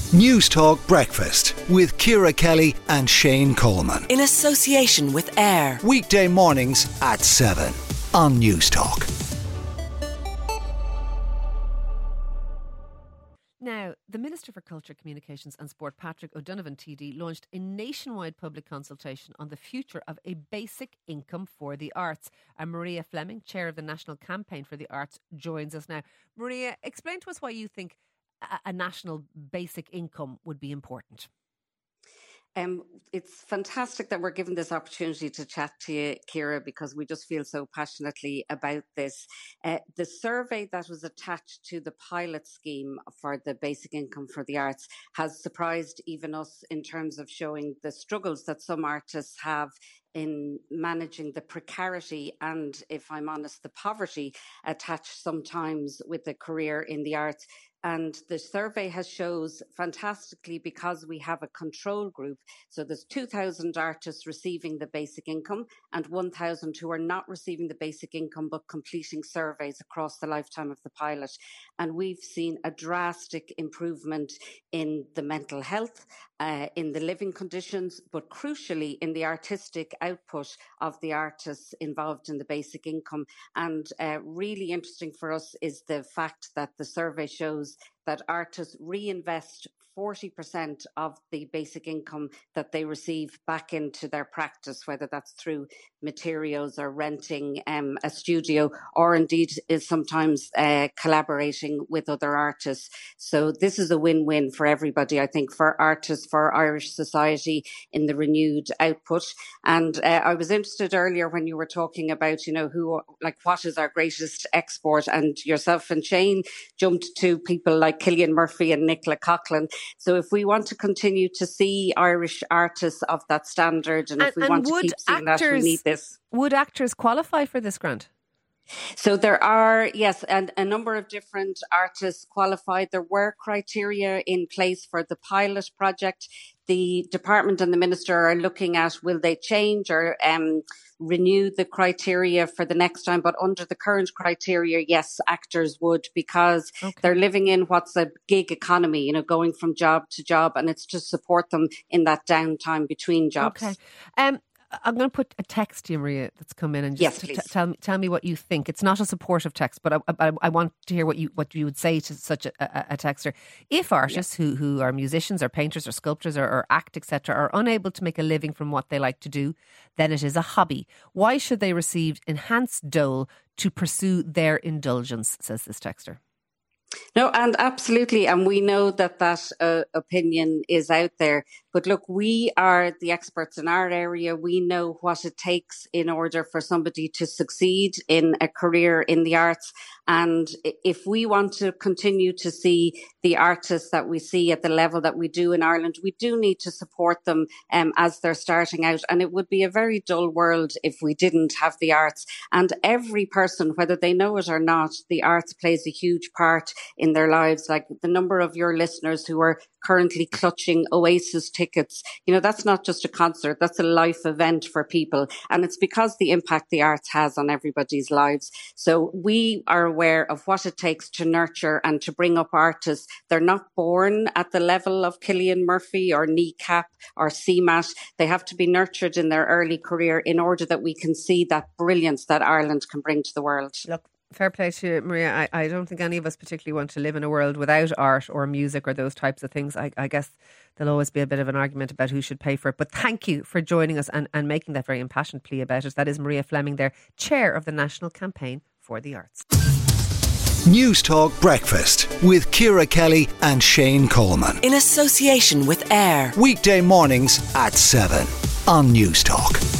News Talk Breakfast with Ciara Kelly and Shane Coleman. In association with AIR. Weekday mornings at 7 on News Talk. Now, the Minister for Culture, Communications and Sport, Patrick O'Donovan TD, launched a nationwide public consultation on the future of a basic income for the arts. And Maria Fleming, Chair of the National Campaign for the Arts, joins us now. Maria, explain to us why you think a national basic income would be important. It's fantastic that we're given this opportunity to chat to you, Ciara, because we just feel so passionately about this. The survey that was attached to the pilot scheme for the basic income for the arts has surprised even us in terms of showing the struggles that some artists have in managing the precarity and, if I'm honest, the poverty attached sometimes with a career in the arts. And the survey has shows fantastically, because we have a control group. So there's 2,000 artists receiving the basic income and 1,000 who are not receiving the basic income but completing surveys across the lifetime of the pilot. And we've seen a drastic improvement in the mental health, in the living conditions, but crucially in the artistic output of the artists involved in the basic income. And really interesting for us is the fact that the survey shows that artists reinvest 40% of the basic income that they receive back into their practice, whether that's through materials or renting a studio, or indeed is sometimes collaborating with other artists. So this is a win-win for everybody, I think, for artists, for Irish society in the renewed output. And I was interested earlier when you were talking about, what is our greatest export, and yourself and Shane jumped to people like Cillian Murphy and Nicola Coughlan. So if we want to continue to see Irish artists of that standard, and if we want to keep seeing that, we need this. Would actors qualify for this grant? So there are, yes, and a number of different artists qualified. There were criteria in place for the pilot project. The department and the minister are looking at, will they change or renew the criteria for the next time? But under the current criteria, yes, actors would, because they're living in what's a gig economy, going from job to job, and it's to support them in that downtime between jobs. Okay. I'm going to put a text to you, Maria, that's come in, and just tell me what you think. It's not a supportive text, but I want to hear what you would say to such a texter. If artists who are musicians or painters or sculptors or act, etc., are unable to make a living from what they like to do, then it is a hobby. Why should they receive enhanced dole to pursue their indulgence, says this texter. No, and absolutely. And we know that opinion is out there. But look, we are the experts in our area. We know what it takes in order for somebody to succeed in a career in the arts. And if we want to continue to see the artists that we see at the level that we do in Ireland, we do need to support them as they're starting out. And it would be a very dull world if we didn't have the arts. And every person, whether they know it or not, the arts plays a huge part in their lives. Like the number of your listeners who are currently clutching Oasis tickets, that's not just a concert, that's a life event for people. And it's because the impact the arts has on everybody's lives. So we are aware of what it takes to nurture and to bring up artists. They're not born at the level of Cillian Murphy or Kneecap or CMAT. They have to be nurtured in their early career in order that we can see that brilliance that Ireland can bring to the world. Look, fair play to you, Maria. I don't think any of us particularly want to live in a world without art or music or those types of things. I guess there'll always be a bit of an argument about who should pay for it. But thank you for joining us and making that very impassioned plea about it. That is Maria Fleming there, Chair of the National Campaign for the Arts. News Talk Breakfast with Ciara Kelly and Shane Coleman. In association with AIR. Weekday mornings at 7 on News Talk.